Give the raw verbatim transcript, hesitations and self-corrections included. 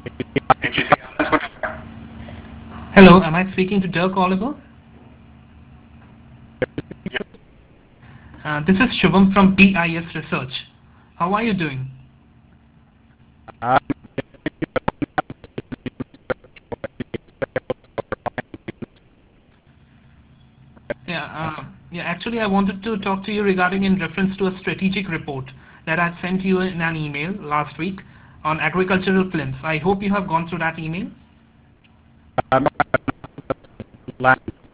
Hello, am I speaking to Dirk Oliver? Uh, this is Shubham from P I S Research. How are you doing? Yeah, uh, yeah. Actually, I wanted to talk to you regarding in reference to a strategic report that I sent you in an email last week on agricultural films. I hope you have gone through that email.